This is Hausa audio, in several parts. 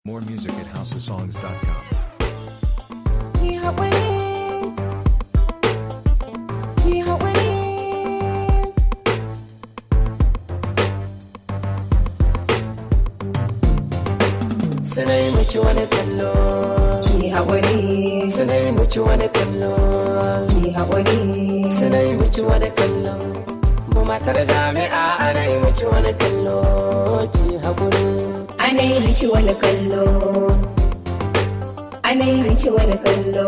More music at housesongs.com. Ki haƙuri, ki haƙuri. Suna yi miki wani kallo, Ki haƙuri, suna yi miki wani kallo, ki haƙuri. suna yi miki wani kallo. Mu matar jami'a ana yi miki wani kallo, ki haƙuri. Ana yi miki wani kallo, ana yi miki wani kallo,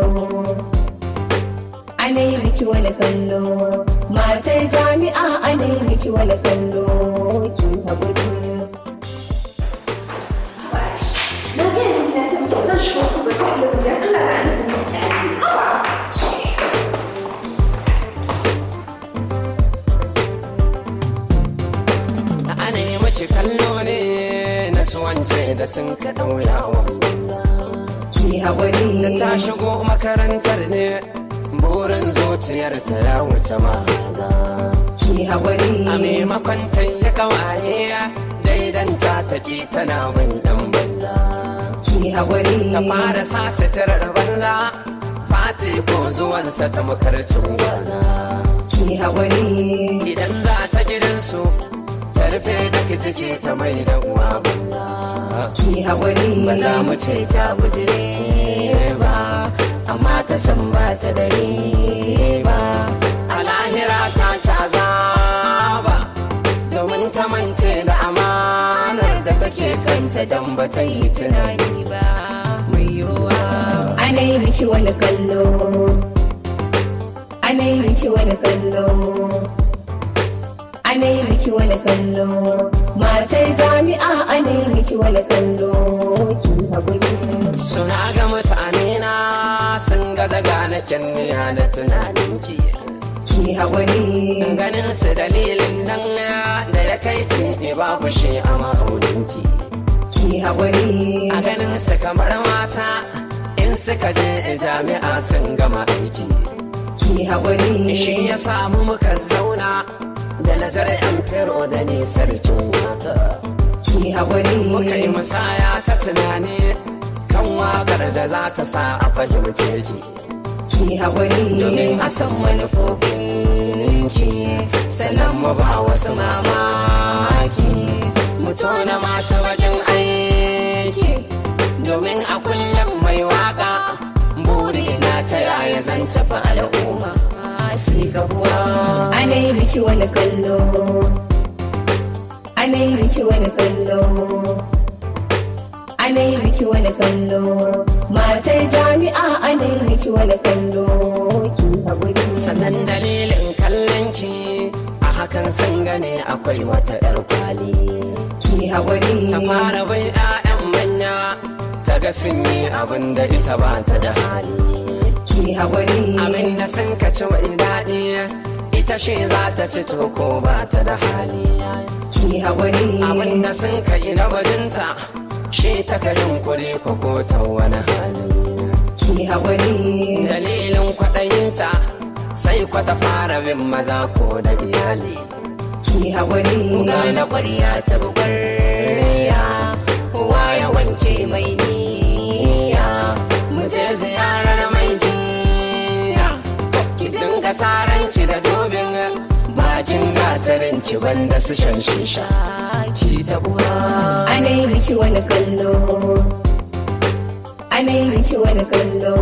ana yi miki wani kallo. Matar jami'a ana yi miki wani kallo, ki haƙuri. Na gaya miki na ce miki zan shigo ku ba zai iya wuya Allah na nufin zan kyale. Hawa! Ana yi miki kallo ne na suwance da sun ka ɗauya wa banza. Ki haƙuri, Da ta shigo makarantar ne burin zuciyarta ya wuce mahaza. ki haƙuri. A maimakon ta yi kawaye daidanta ta ƙi tana bin ɗan banza. Ki haƙuri, Ta fara sa suturar banza fati ko zuwansa ta makarcin gwaza. ki haƙuri. Idan za ta gidansu ta rufe da jiki ta mai da uwa banza. Ki haƙuri, Ba za mu ce ta bujire ba amma ta san ba ta dare ba. A lahira ta caza ba domin ta mance da amanar da take kanta don ba ta yi tunani ba. Mai yiwuwa ana yi miki wani kallo, ana yi miki wani kallo, ana yi miki wani kallo. Matar jami'a ana yi miki wani kallo, ki haƙuri. suna ga mutane na sun gaza gane kyanniya da tunaninki. Ki haƙuri, Ganin su dalilin nan da ya kai ki babu shi a ma'auninki. ki haƙuri. A ganin su kamar mata in suka je jami'a sun gama aiki. Ki haƙuri, Shi ya samu muka zauna da nazarin yan fero da nisar waka. ki haƙuri. Muka yi musaya ta tunani kan wakar da za ta sa a fahimce ki. Ki haƙuri, Domin a san manufofinki sannan mu ba wasu mamaki. Mu tona masu wajen aiki domin a kullum mai waka burina ta yaya zan tafi al'umma sai gabuwa. ana yi miki wani kallo, ana yi miki wani kallo, ana yi miki wani kallo. Matar jami'a ana yi miki wani kallo, ki haƙuri. Sannan dalilin kallon ki a hakan sun gane akwai wata 'yar kwali. Ki haƙuri, Ta fara bai 'ya'yan manya ta ga sun yi abin da ita ba ta da hali. ki haƙuri. Abin da sun ka ci mai daɗi ita shi za ta ci to ko ba ta da hali. ki haƙuri. Abin da sun ka yi na bajinta shi ta ka yunkuri ko ta wani hali. ki haƙuri. Dalilin kwaɗayinta sai kwata fara bin maza ko da iyali. ki haƙuri. Ga na ƙwarya ta buƙarya kowa ya wanke mai niyya mu je ziyarar mai jiya. Ki dinga saranki da dobin bacin gatarinki banda su shan shisha ki ta uwa. ana yi miki wani kallo, ana yi miki wani kallo,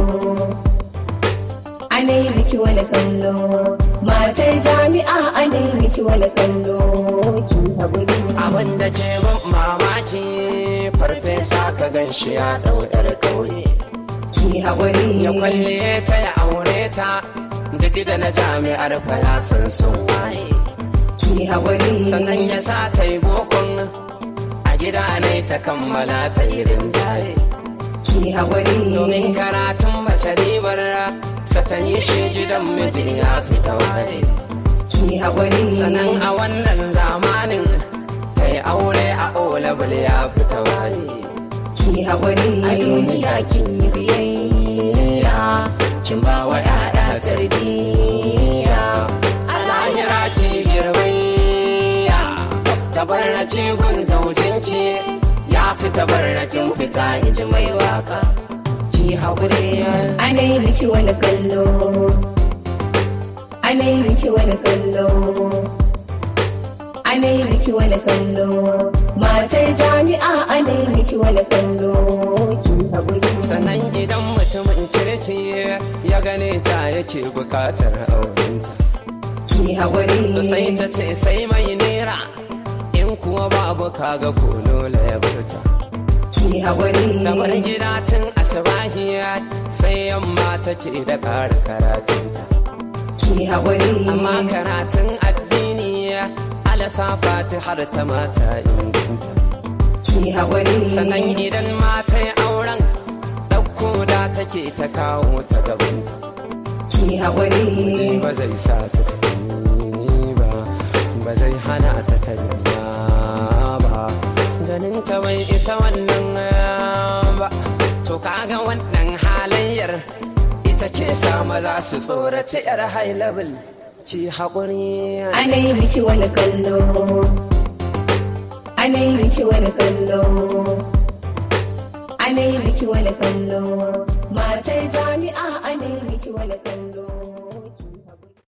ana yi miki wani kallo. Matar jami'a ana yi miki wani kallo, ki haƙuri. Abin da ke ban mamaki farfesa ka gan shi ya ɗau 'yar ƙauye. ki haƙuri. Ya kwalle ta ya aure ta duk da na jami'ar fa ya san sun waye. ki haƙuri. Sannan ya sa ta yi bokon a gida ne ta kammala ta irin jaye. ki haƙuri. Domin karatun mace ribar sa ta yi shi gidan miji ya fita waye. ki haƙuri. Sannan a wannan zamanin ta yi aure a olabul ya fita waye. ki haƙuri. A duniya kin yi biyayya kin ba wa 'ya'ya tarbiyya. A lahira ki girmayya tabarraci gun zaujinki ya fita barnakin fita iji mai waka ki haƙuri ana yi miki wani kallo ana yi miki wani kallo ana yi miki wani kallo matar jami'a ana yi miki wani kallo ki haƙuri sannan idan mutumin kirki ya gane ta yake bukatar aurenta ki haƙuri sai ta ce sai mai nera in kuwa babu kaga ko dole ya barta ki haƙuri da bar gida tun asubahiya sai yamma take da ƙara karatunta ki haƙuri amma karatun addini alasafa ta har ta mata inganta ki haƙuri sannan idan mata yi auren ɗauko da take ta kawo ta gabanta ki haƙuri ba zai sa ta tafi ba zai hana ta tanya ba ganin ta bai isa wannan ba to kaga wannan halayyar ita ke sa maza su tsoraci yar high level ki haƙuri ana yi miki wani kallo ana yi miki wani kallo ana yi miki wani kallo matar jami'a ana yi miki wani kallo